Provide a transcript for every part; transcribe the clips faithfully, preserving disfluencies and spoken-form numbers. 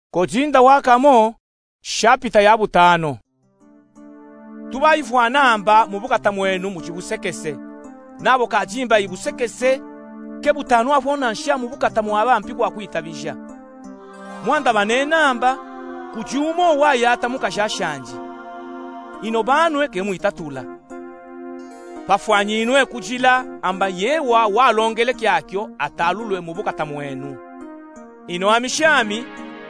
Kojinda wakamo shapita ya butano. Tubayifu namba mubukata mwenu muchibusekese. Nabo kajimba ibusekese ke butano afona nsha mubukata mwaba mpikwa kwitabisha. Mwanda bane namba kujumo wayata mukashashanji. Ino banwe ke muitatula. Pafwanyinwe kujila amba yewa walongele kyakyo atalulwe mubukata mwenu. Ino amishami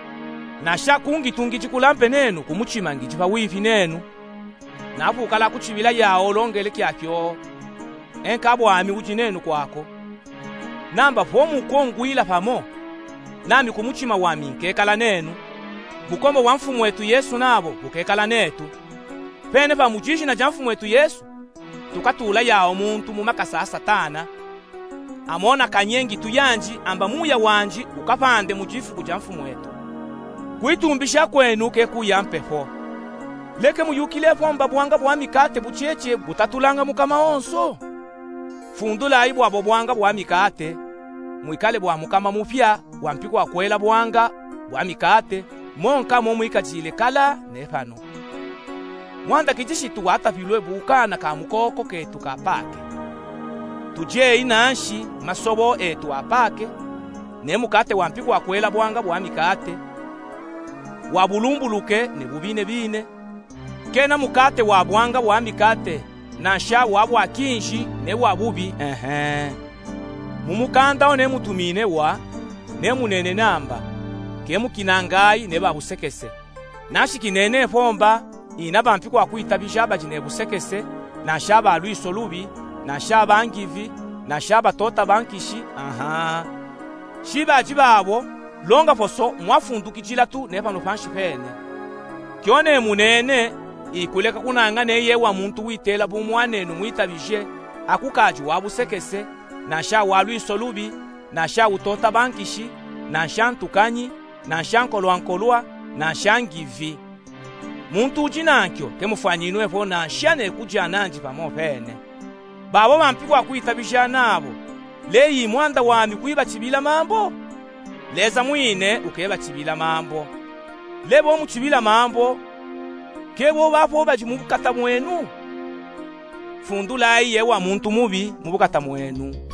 nasha kungi tungi chikulampe nenu kumuchima ngichipa wifi nenu napo kala kuchibila yawo longele kyakyo enkabo ami uchi nenu kwako namba fomu kongwila pamo nami kumuchima wami nkekala nenu bukombo wa mfumu wetu Yesu nabo bukekala netu pene pa mujishi na jamfumu wetu Yesu tukatula yawo muntu mumakasa satana amona kanyengi tuyanji amba muya wanji ukapande mujifu kujamfumu wetu kuitumbisha kwenu ke kuyampefo leke muyukile pomba bwanga bwa mikate bucheche butatulanga mukama onso fundula ibu abo bwanga bwa mikate muikale bwa mukama mupya wampikwa kwela bwanga bwa mikate monka momwikajile kala nefano mwanda kijishi tuwata bilwe bukana ka mukoko ketu kapake tuje inanshi masobo etu apake ne mukate wampikwa kwela bwanga bwa mikate wabulumbuluke ne bubine bine kena mukate wabwanga bwa mikate nasha wabwa kinshi ne wabubi ehe mumukanda one mutumine wa ne munene namba ke mukinangai ne babusekese nashi kinene fomba ina bampikwa kwitabisha abajine busekese nasha balwiso lubi nasha bangivi nasha batota bankishi aha shiba jibabo longa foso mwafundukichila tu nepano panshi pene kione munene ikuleka kunanga neye wa muntu witela bumwanenu mwitabije akukaji wabusekese nasha walwiso lubi nasha utota bankishi nasha ntukanyi nasha nkolwankolwa nasha ngivi muntu ujinankyo kemufanyinwe fo nasha ne kujananji pamo pene babo bampikwa kwitabisha nabo leyi mwanda wami kwiba chibila mambo leza mwine ukeba chibila mambo lebo mu chibila mambo kebo bafo baji mubukata mwenu fundula iye wa muntu mubi mubukata mwenu